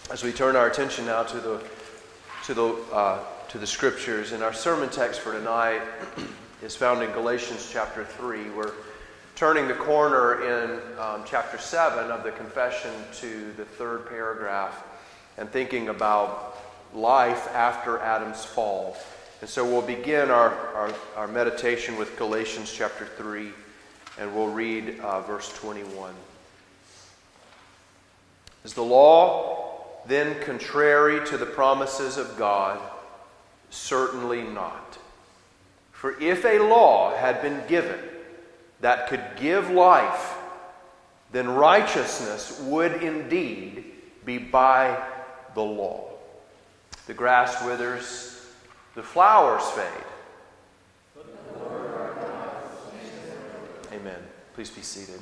As we turn our attention now to the Scriptures, and our sermon text for tonight is found in Galatians chapter 3. We're turning the corner in chapter 7 of the confession to the third paragraph and thinking about life after Adam's fall. And so we'll begin our meditation with Galatians chapter 3, and we'll read verse 21. Is the law then contrary to the promises of God? Certainly not. For if a law had been given that could give life, then righteousness would indeed be by the law. The grass withers, the flowers fade. Amen. Please be seated.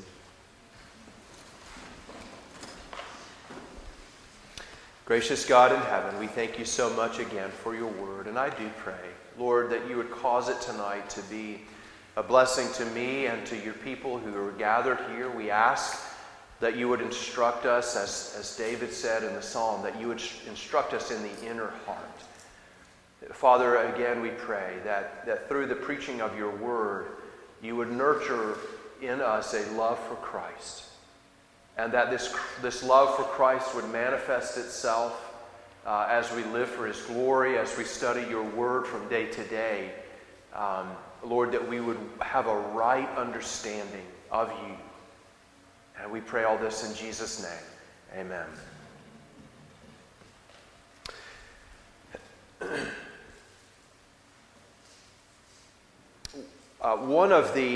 Gracious God in heaven, we thank you so much again for your word, and I do pray, Lord, that you would cause it tonight to be a blessing to me and to your people who are gathered here. We ask that you would instruct us, as David said in the psalm, that you would instruct us in the inner heart. Father, again we pray that through the preaching of your word, you would nurture in us a love for Christ. And that this love for Christ would manifest itself as we live for his glory, as we study your word from day to day. Lord, that we would have a right understanding of you. And we pray all this in Jesus' name. Amen.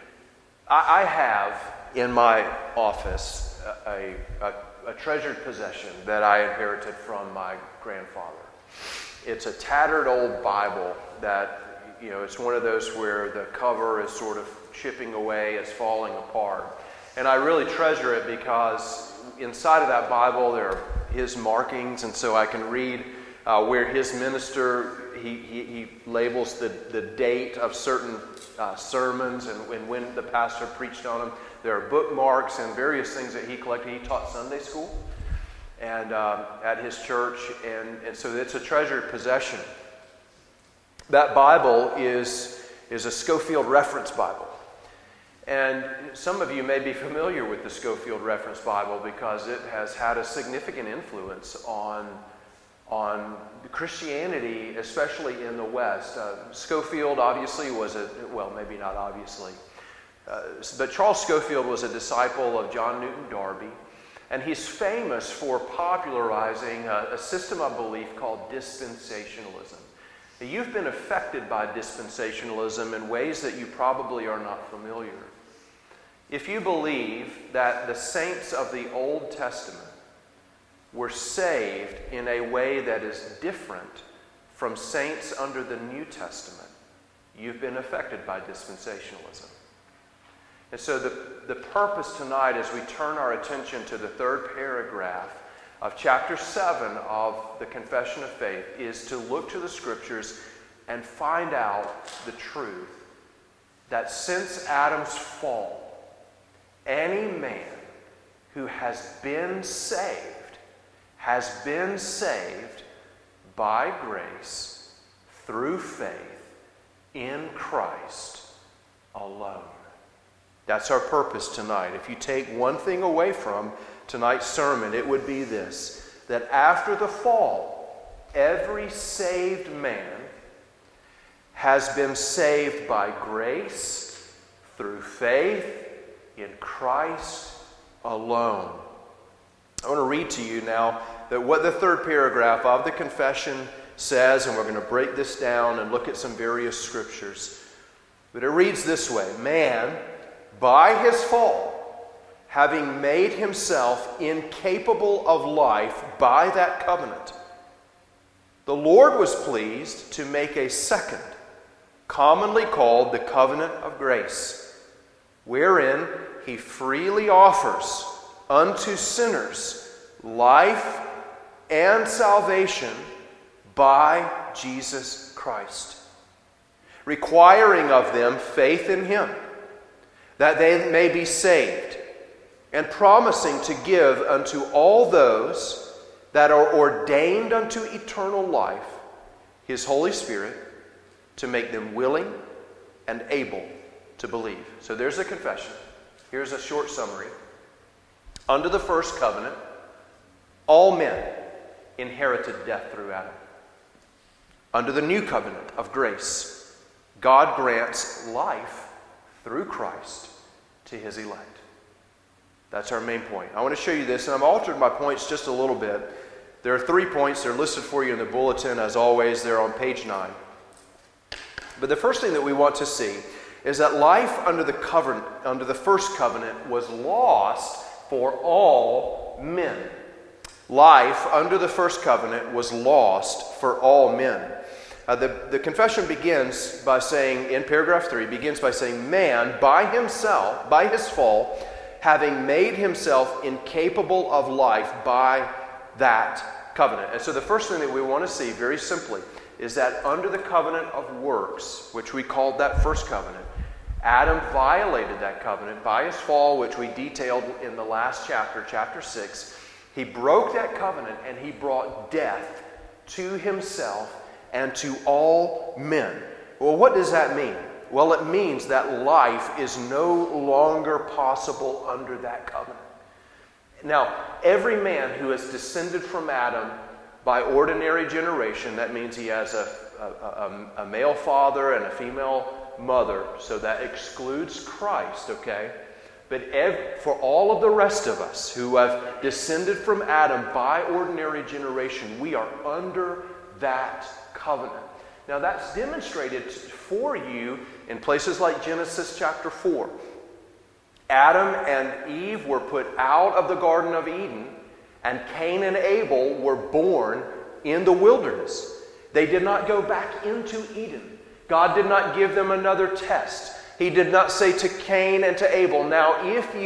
I have in my office a treasured possession that I inherited from my grandfather. It's a tattered old Bible that, it's one of those where the cover is sort of chipping away, it's falling apart. And I really treasure it because inside of that Bible there are his markings, and so I can read where his minister, he labels the date of certain sermons and when the pastor preached on them. There are bookmarks and various things that he collected. He taught Sunday school and at his church, and so it's a treasured possession. That Bible is a Scofield Reference Bible. And some of you may be familiar with the Scofield Reference Bible because it has had a significant influence on Christianity, especially in the West. Scofield obviously was maybe not obviously, but Charles Scofield was a disciple of John Newton Darby, and he's famous for popularizing a system of belief called dispensationalism. Now, you've been affected by dispensationalism in ways that you probably are not familiar. If you believe that the saints of the Old Testament were saved in a way that is different from saints under the New Testament, you've been affected by dispensationalism. And so the purpose tonight, as we turn our attention to the third paragraph of chapter 7 of the Confession of Faith, is to look to the Scriptures and find out the truth that since Adam's fall, any man who has been saved by grace through faith in Christ alone. That's our purpose tonight. If you take one thing away from tonight's sermon, it would be this: that after the fall, every saved man has been saved by grace through faith in Christ alone. I want to read to you now that what the third paragraph of the confession says, and we're going to break this down and look at some various scriptures. But it reads this way: man, by his fall, having made himself incapable of life by that covenant, the Lord was pleased to make a second, commonly called the covenant of grace, wherein he freely offers unto sinners life and salvation by Jesus Christ, requiring of them faith in him, that they may be saved, and promising to give unto all those that are ordained unto eternal life, His Holy Spirit, to make them willing and able to believe. So there's a confession. Here's a short summary. Under the first covenant, all men inherited death through Adam. Under the new covenant of grace, God grants life through Christ to His elect. That's our main point. I want to show you this, and I've altered my points just a little bit. There are 3 points. They're listed for you in the bulletin. As always, they're on page 9. But the first thing that we want to see is that life under the first covenant was lost for all men. Life under the first covenant was lost for all men. The confession begins by saying, in paragraph 3, begins by saying, man, by himself, by his fall, having made himself incapable of life by that covenant. And so the first thing that we want to see, very simply, is that under the covenant of works, which we called that first covenant, Adam violated that covenant by his fall, which we detailed in the last chapter, chapter 6. He broke that covenant and he brought death to himself and to all men. Well, what does that mean? Well, it means that life is no longer possible under that covenant. Now, every man who has descended from Adam by ordinary generation, that means he has a male father and a female mother, so that excludes Christ, okay? But for all of the rest of us who have descended from Adam by ordinary generation, we are under that covenant. Now that's demonstrated for you in places like Genesis chapter 4. Adam and Eve were put out of the Garden of Eden, and Cain and Abel were born in the wilderness. They did not go back into Eden. God did not give them another test. He did not say to Cain and to Abel, now if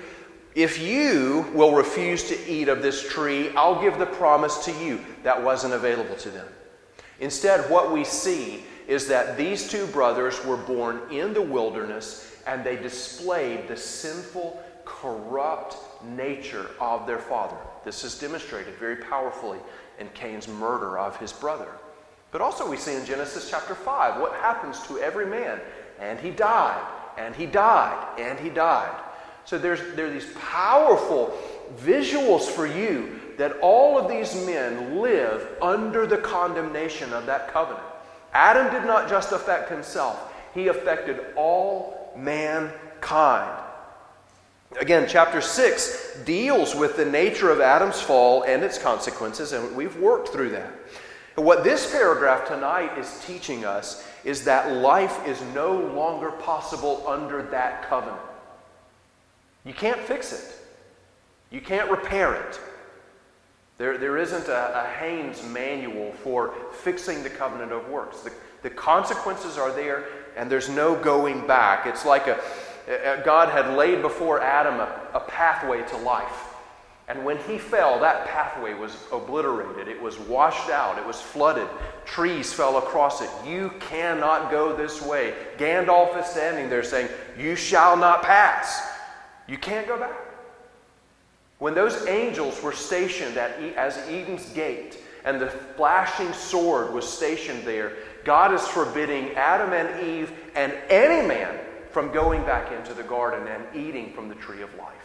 you will refuse to eat of this tree, I'll give the promise to you. That wasn't available to them. Instead, what we see is that these two brothers were born in the wilderness, and they displayed the sinful, corrupt nature of their father. This is demonstrated very powerfully in Cain's murder of his brother. But also we see in Genesis chapter 5 what happens to every man. And he died, and he died, and he died. So there are these powerful visuals for you that all of these men live under the condemnation of that covenant. Adam did not just affect himself. He affected all mankind. Again, chapter 6 deals with the nature of Adam's fall and its consequences, and we've worked through that. And what this paragraph tonight is teaching us is that life is no longer possible under that covenant. You can't fix it. You can't repair it. There isn't a Haynes manual for fixing the covenant of works. The consequences are there, and there's no going back. It's like God had laid before Adam a pathway to life. And when he fell, that pathway was obliterated. It was washed out. It was flooded. Trees fell across it. You cannot go this way. Gandalf is standing there saying, you shall not pass. You can't go back. When those angels were stationed as Eden's gate, and the flashing sword was stationed there, God is forbidding Adam and Eve and any man from going back into the garden and eating from the tree of life.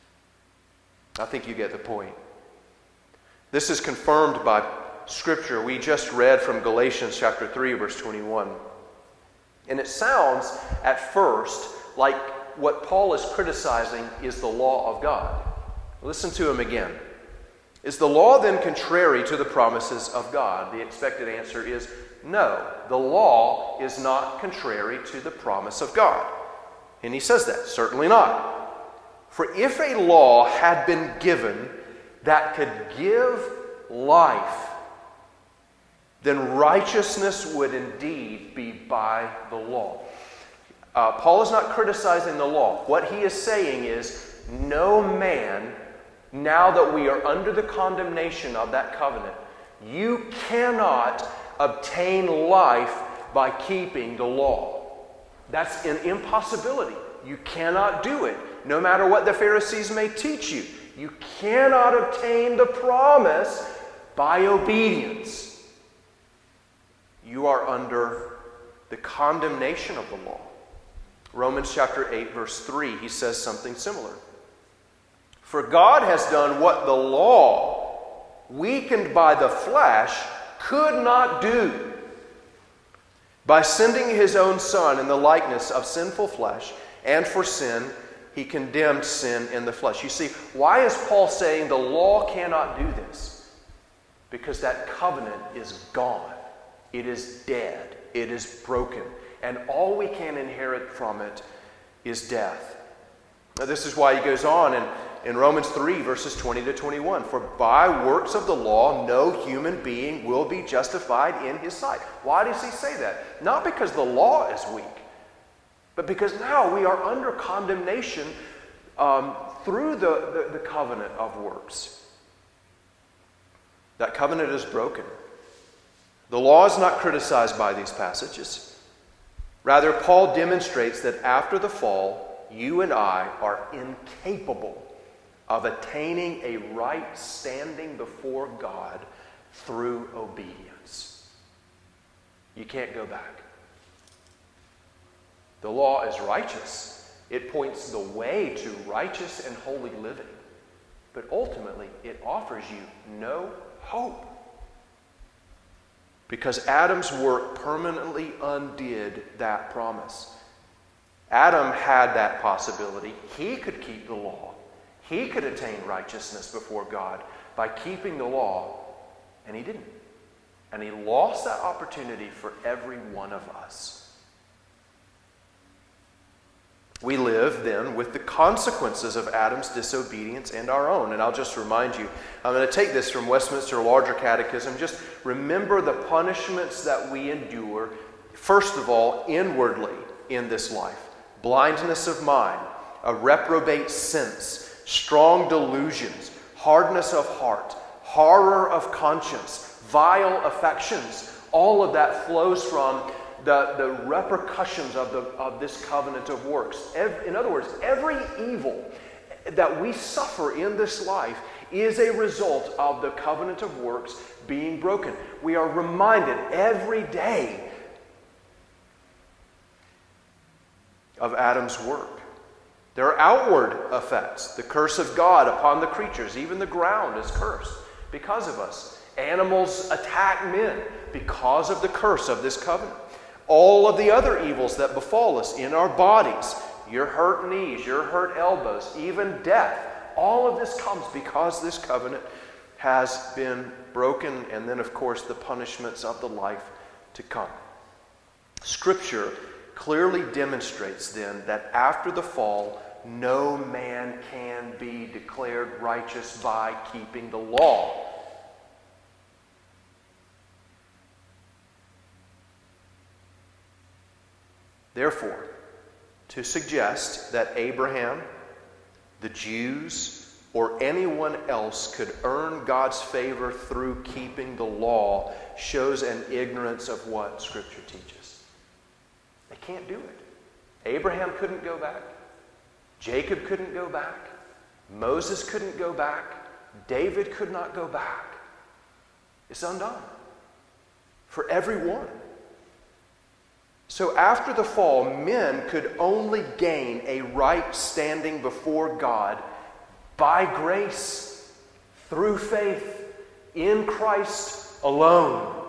I think you get the point. This is confirmed by Scripture. We just read from Galatians chapter 3, verse 21. And it sounds at first like what Paul is criticizing is the law of God. Listen to him again. Is the law then contrary to the promises of God? The expected answer is no. The law is not contrary to the promise of God. And he says that, certainly not. For if a law had been given that could give life, then righteousness would indeed be by the law. Paul is not criticizing the law. What he is saying is, no man, now that we are under the condemnation of that covenant, you cannot obtain life by keeping the law. That's an impossibility. You cannot do it. No matter what the Pharisees may teach you, You cannot obtain the promise by obedience. You are under the condemnation of the law. Romans chapter 8, verse 3, he says something similar. For God has done what the law, weakened by the flesh, could not do. By sending his own Son in the likeness of sinful flesh, and for sin, he condemned sin in the flesh. You see, why is Paul saying the law cannot do this? Because that covenant is gone. It is dead. It is broken. And all we can inherit from it is death. Now, this is why he goes on in Romans 3, verses 20 to 21. For by works of the law, no human being will be justified in his sight. Why does he say that? Not because the law is weak, but because now we are under condemnation through the covenant of works. That covenant is broken. The law is not criticized by these passages. Rather, Paul demonstrates that after the fall, you and I are incapable of attaining a right standing before God through obedience. You can't go back. The law is righteous. It points the way to righteous and holy living. But ultimately, it offers you no hope. Because Adam's work permanently undid that promise. Adam had that possibility. He could keep the law. He could attain righteousness before God by keeping the law, and he didn't. And he lost that opportunity for every one of us. We live then with the consequences of Adam's disobedience and our own. And I'll just remind you, I'm going to take this from Westminster Larger Catechism. Just remember the punishments that we endure, first of all, inwardly in this life. Blindness of mind, a reprobate sense, strong delusions, hardness of heart, horror of conscience, vile affections. All of that flows from the repercussions of this covenant of works. In other words, every evil that we suffer in this life is a result of the covenant of works being broken. We are reminded every day of Adam's work. There are outward effects. The curse of God upon the creatures. Even the ground is cursed because of us. Animals attack men because of the curse of this covenant. All of the other evils that befall us in our bodies, your hurt knees, your hurt elbows, even death, all of this comes because this covenant has been broken, and then, of course, the punishments of the life to come. Scripture clearly demonstrates then that after the fall, no man can be declared righteous by keeping the law. Therefore, to suggest that Abraham, the Jews, or anyone else could earn God's favor through keeping the law shows an ignorance of what Scripture teaches. They can't do it. Abraham couldn't go back. Jacob couldn't go back. Moses couldn't go back. David could not go back. It's undone for everyone. So after the fall, men could only gain a right standing before God by grace, through faith, in Christ alone.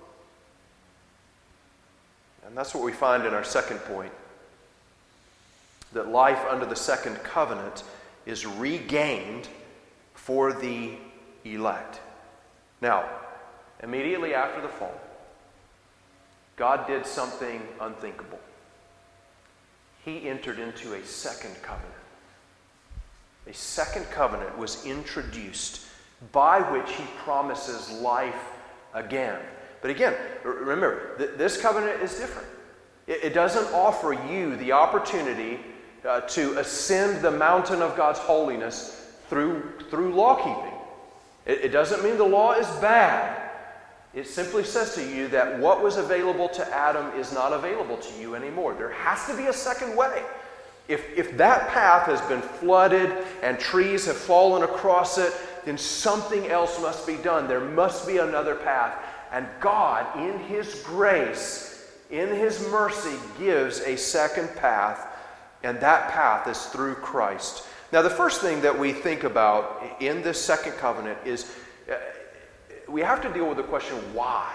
And that's what we find in our second point, that life under the second covenant is regained for the elect. Now, immediately after the fall, God did something unthinkable. He entered into a second covenant. A second covenant was introduced by which he promises life again. But again, remember, this covenant is different. It doesn't offer you the opportunity to ascend the mountain of God's holiness through law keeping. It doesn't mean the law is bad. It simply says to you that what was available to Adam is not available to you anymore. There has to be a second way. If that path has been flooded and trees have fallen across it, then something else must be done. There must be another path. And God, in His grace, in His mercy, gives a second path, and that path is through Christ. Now, the first thing that we think about in this second covenant is we have to deal with the question, why?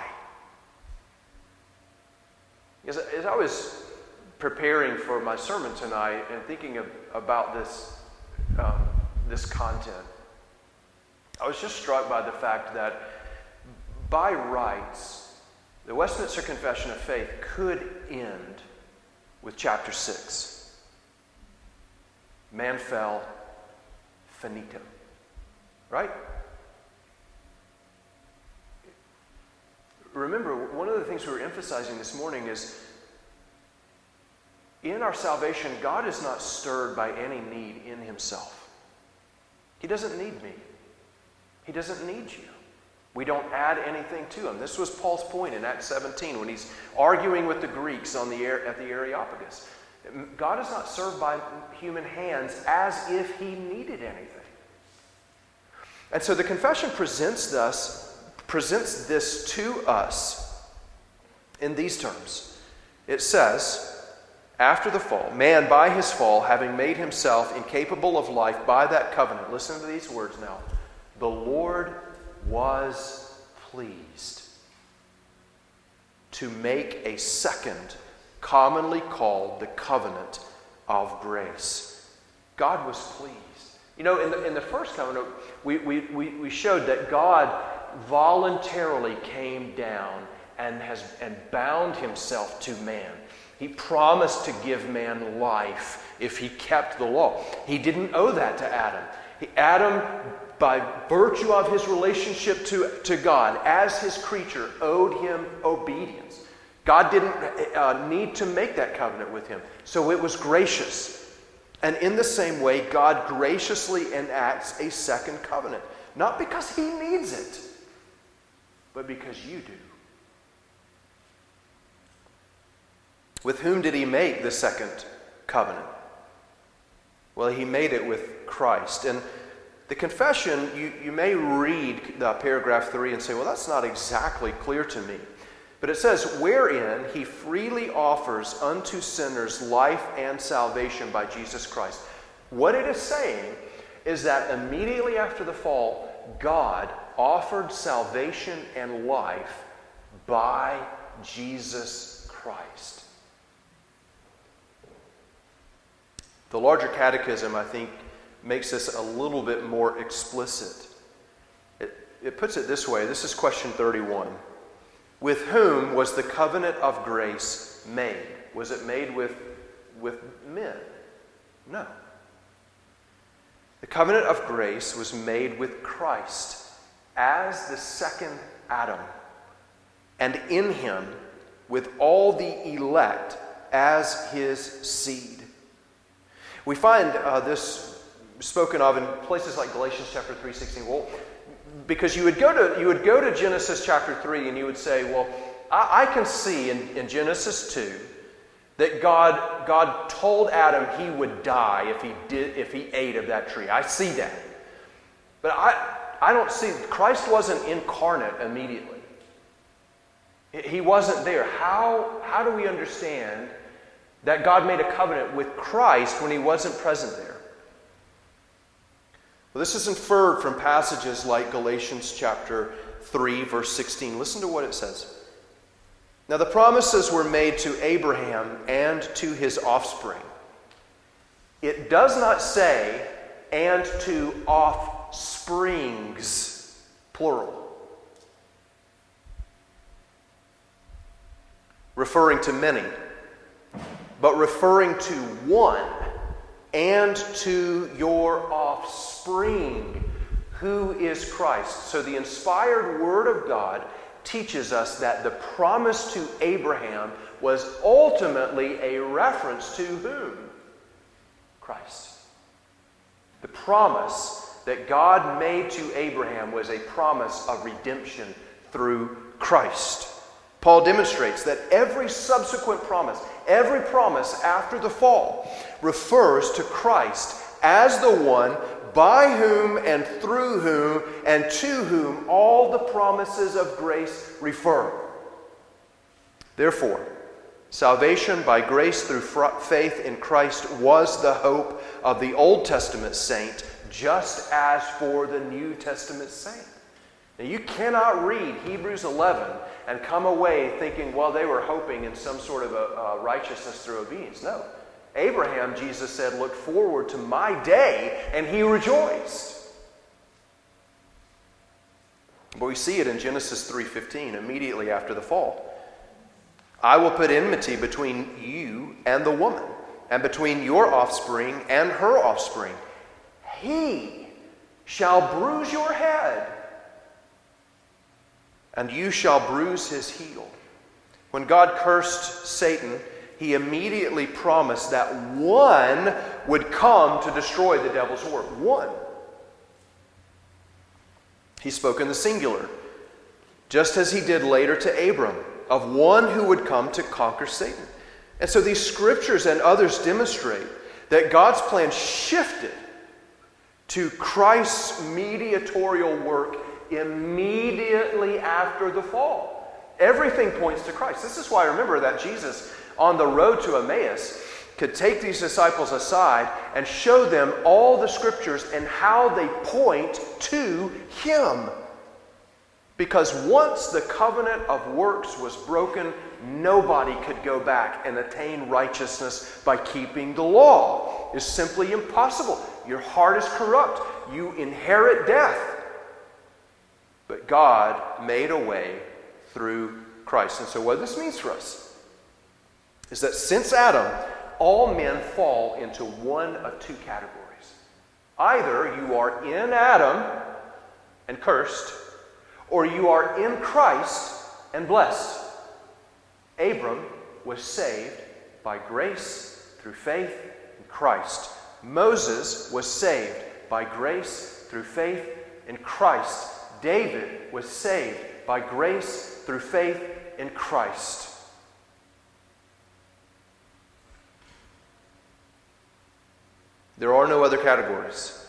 As I was preparing for my sermon tonight and thinking about this content, I was just struck by the fact that by rights, the Westminster Confession of Faith could end with chapter 6. Man fell, finito. Right? Remember, one of the things we were emphasizing this morning is in our salvation, God is not stirred by any need in Himself. He doesn't need me. He doesn't need you. We don't add anything to Him. This was Paul's point in Acts 17 when he's arguing with the Greeks at the Areopagus. God is not served by human hands as if He needed anything. And so the confession presents this to us in these terms. It says, after the fall, man by his fall, having made himself incapable of life by that covenant. Listen to these words now. The Lord was pleased to make a second, commonly called the covenant of grace. God was pleased. You know, in the first covenant, we showed that God voluntarily came down and bound Himself to man. He promised to give man life if he kept the law. He didn't owe that to Adam. Adam, by virtue of his relationship to God as His creature, owed him obedience. God didn't need to make that covenant with him, so it was gracious. And in the same way, God graciously enacts a second covenant, not because He needs it, but because you do. With whom did He make the second covenant? Well, He made it with Christ. And the confession, you may read paragraph 3 and say, well, that's not exactly clear to me. But it says, wherein He freely offers unto sinners life and salvation by Jesus Christ. What it is saying is that immediately after the fall, God offered salvation and life by Jesus Christ. The larger catechism, I think, makes this a little bit more explicit. It puts it this way. This is question 31. With whom was the covenant of grace made? Was it made with men? No. The covenant of grace was made with Christ as the second Adam, and in Him with all the elect as His seed. We find this spoken of in places like Galatians chapter 3:16. Well, because you would go to Genesis chapter 3 and you would say, well, I can see in Genesis 2 that God told Adam he would die if he ate of that tree. I see that. But I don't see, Christ wasn't incarnate immediately. He wasn't there. How do we understand that God made a covenant with Christ when He wasn't present there? Well, this is inferred from passages like Galatians chapter 3, verse 16. Listen to what it says. Now the promises were made to Abraham and to his offspring. It does not say, and to offsprings, plural, referring to many, but referring to one, and to your offspring, who is Christ. So the inspired Word of God teaches us that the promise to Abraham was ultimately a reference to whom? Christ. The promise that God made to Abraham was a promise of redemption through Christ. Paul demonstrates that every subsequent promise, Every promise after the fall refers to Christ as the one by whom and through whom and to whom all the promises of grace refer. Therefore, salvation by grace through faith in Christ was the hope of the Old Testament saint, just as for the New Testament saint. Now, you cannot read Hebrews 11 and come away thinking, well, they were hoping in some sort of a righteousness through obedience. No. Abraham, Jesus said, looked forward to my day, and he rejoiced. But we see it in Genesis 3:15, immediately after the fall. I will put enmity between you and the woman, and between your offspring and her offspring. He shall bruise your head, and you shall bruise his heel. When God cursed Satan, he immediately promised that one would come to destroy the devil's work. One. He spoke in the singular, just as he did later to Abram, of one who would come to conquer Satan. And so these scriptures and others demonstrate that God's plan shifted to Christ's mediatorial work immediately after the fall. Everything points to Christ. This is why I remember that Jesus, on the road to Emmaus, could take these disciples aside and show them all the scriptures and how they point to Him. Because once the covenant of works was broken, nobody could go back and attain righteousness by keeping the law. It's simply impossible. Your heart is corrupt. You inherit death. But God made a way through Christ. And so what this means for us is that since Adam, all men fall into one of two categories. Either you are in Adam and cursed, or you are in Christ and blessed. Abram was saved by grace through faith in Christ. Moses was saved by grace through faith in Christ. David was saved by grace through faith in Christ. There are no other categories.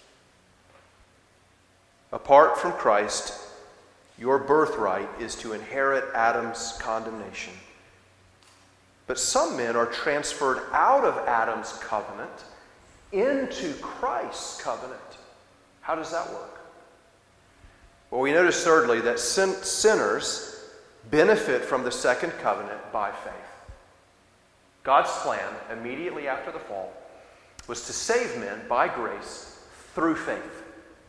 Apart from Christ, your birthright is to inherit Adam's condemnation. But some men are transferred out of Adam's covenant into Christ's covenant. How does that work? Well, we notice thirdly that sinners benefit from the second covenant by faith. God's plan immediately after the fall was to save men by grace through faith.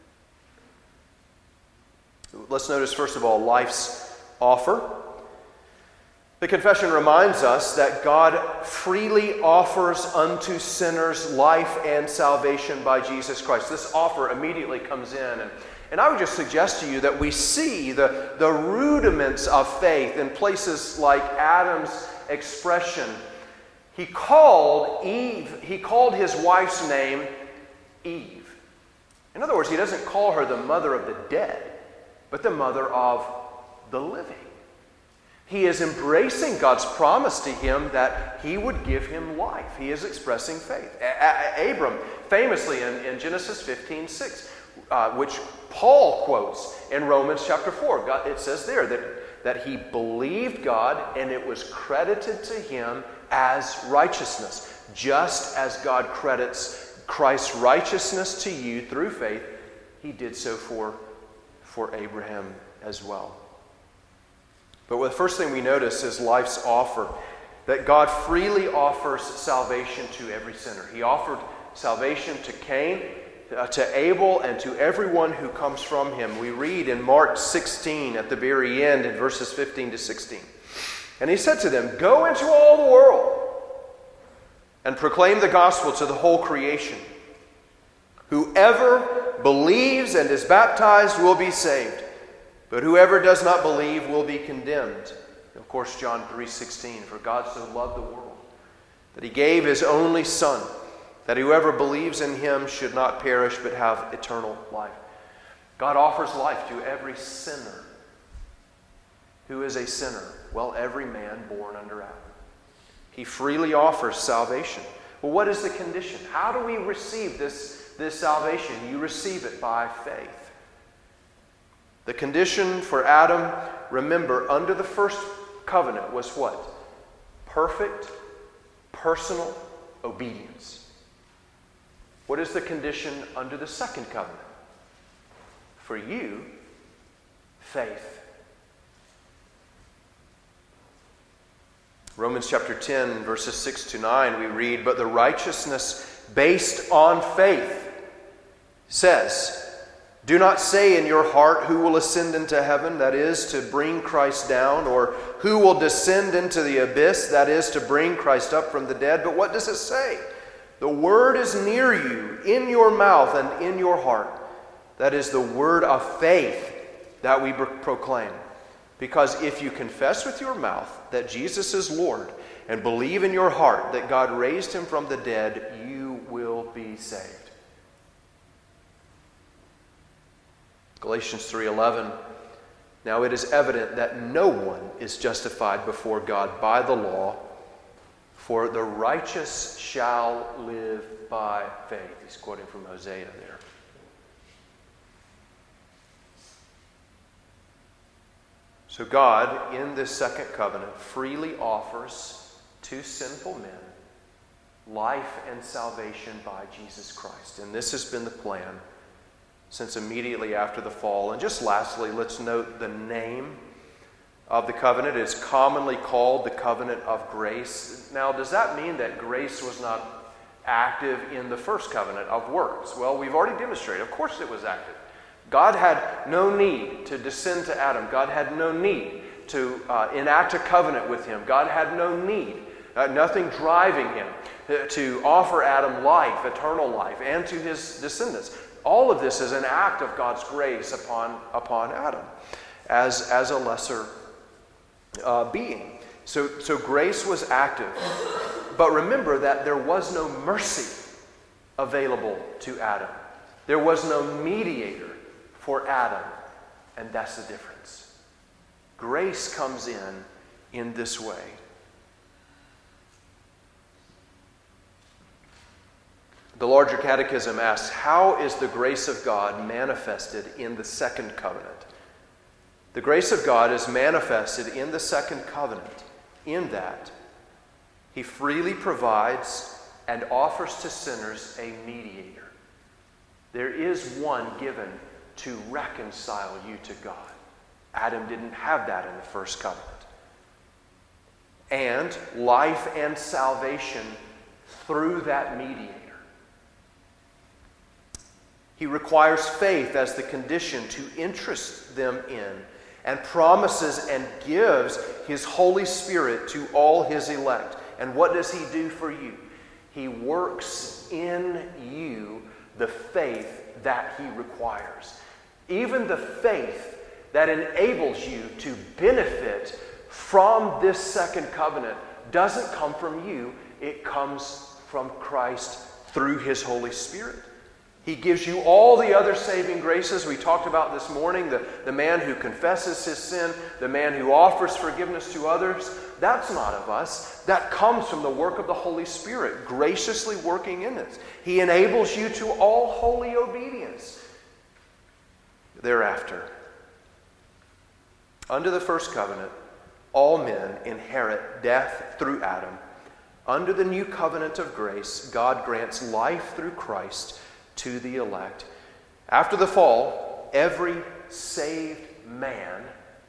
Let's notice, first of all, life's offer. The confession reminds us that God freely offers unto sinners life and salvation by Jesus Christ. This offer immediately comes in. And I would just suggest to you that we see the rudiments of faith in places like Adam's expression. He called his wife's name Eve. In other words, he doesn't call her the mother of the dead, but the mother of the living. He is embracing God's promise to him that he would give him life. He is expressing faith. Abram, famously in Genesis 15:6, which Paul quotes in Romans chapter 4, it says there that he believed God and it was credited to him as righteousness. Just as God credits Christ's righteousness to you through faith, he did so for Abraham as well. But the first thing we notice is life's offer, that God freely offers salvation to every sinner. He offered salvation to Cain, to Abel, and to everyone who comes from him. We read in Mark 16 at the very end in verses 15 to 16. And he said to them, "Go into all the world and proclaim the gospel to the whole creation. Whoever believes and is baptized will be saved, but whoever does not believe will be condemned." Of course, John 3:16, "For God so loved the world that he gave his only Son, that whoever believes in him should not perish but have eternal life." God offers life to every sinner. Who is a sinner? Well, every man born under Adam. He freely offers salvation. Well, what is the condition? How do we receive this salvation? You receive it by faith. The condition for Adam, remember, under the first covenant was what? Perfect, personal obedience. What is the condition under the second covenant? For you, faith. Romans chapter 10, verses 6 to 9, we read, "But the righteousness based on faith says, 'Do not say in your heart, who will ascend into heaven, that is, to bring Christ down, or who will descend into the abyss, that is, to bring Christ up from the dead.' But what does it say? The word is near you, in your mouth and in your heart. That is the word of faith that we proclaim. Because if you confess with your mouth that Jesus is Lord and believe in your heart that God raised him from the dead, you will be saved." Galatians 3:11, "Now it is evident that no one is justified before God by the law, for the righteous shall live by faith." He's quoting from Hosea there. So God, in this second covenant, freely offers to sinful men life and salvation by Jesus Christ. And this has been the plan since immediately after the fall. And just lastly, let's note the name of the covenant. It's commonly called the covenant of grace. Now, does that mean that grace was not active in the first covenant of works? Well, we've already demonstrated. Of course it was active. God had no need to descend to Adam. God had no need to enact a covenant with him. God had no need, nothing driving him to offer Adam life, eternal life, and to his descendants. All of this is an act of God's grace upon Adam as a lesser being. So grace was active. But remember that there was no mercy available to Adam. There was no mediator for Adam, and that's the difference. Grace comes in this way. The larger catechism asks, how is the grace of God manifested in the second covenant? The grace of God is manifested in the second covenant in that he freely provides and offers to sinners a mediator. There is one given to reconcile you to God. Adam didn't have that in the first covenant. And life and salvation through that mediator. He requires faith as the condition to interest them in, and promises and gives his Holy Spirit to all his elect. And what does he do for you? He works in you the faith that he requires. Even the faith that enables you to benefit from this second covenant doesn't come from you. It comes from Christ through his Holy Spirit. He gives you all the other saving graces we talked about this morning. The man who confesses his sin, the man who offers forgiveness to others. That's not of us. That comes from the work of the Holy Spirit, graciously working in us. He enables you to all holy obedience. Thereafter, under the first covenant, all men inherit death through Adam. Under the new covenant of grace, God grants life through Christ to the elect. After the fall, every saved man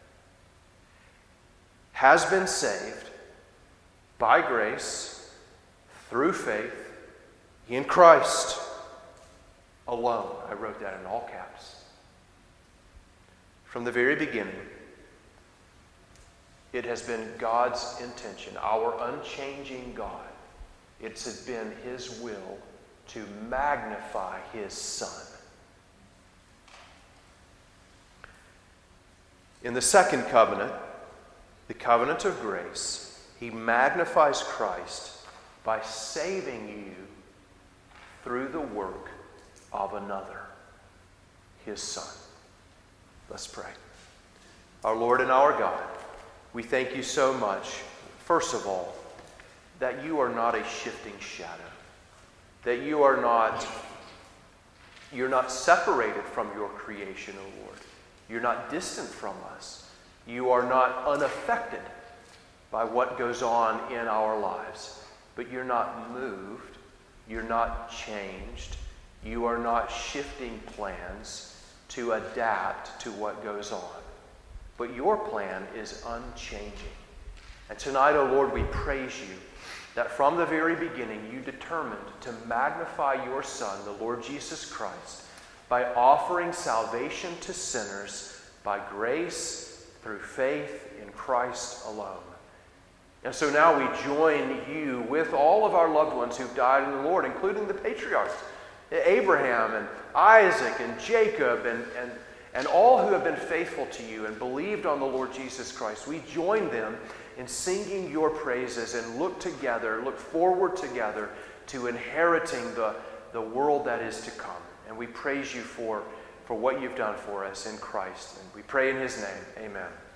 has been saved by grace through faith in Christ alone. I wrote that in all caps. From the very beginning, it has been God's intention, our unchanging God. It's been his will to magnify his Son. In the second covenant, the covenant of grace, he magnifies Christ by saving you through the work of another, his Son. Let's pray. Our Lord and our God, we thank you so much, first of all, that you are not a shifting shadow, that you're not separated from your creation, O Lord. You're not distant from us. You are not unaffected by what goes on in our lives. But you're not moved. You're not changed. You are not shifting plans to adapt to what goes on. But your plan is unchanging. And tonight, O Lord, we praise you that from the very beginning you determined to magnify your Son, the Lord Jesus Christ, by offering salvation to sinners by grace through faith in Christ alone. And so now we join you with all of our loved ones who've died in the Lord, including the patriarchs, Abraham and Isaac and Jacob and all who have been faithful to you and believed on the Lord Jesus Christ. We join them in singing your praises and look forward together to inheriting the world that is to come. And we praise you for what you've done for us in Christ. And we pray in his name. Amen.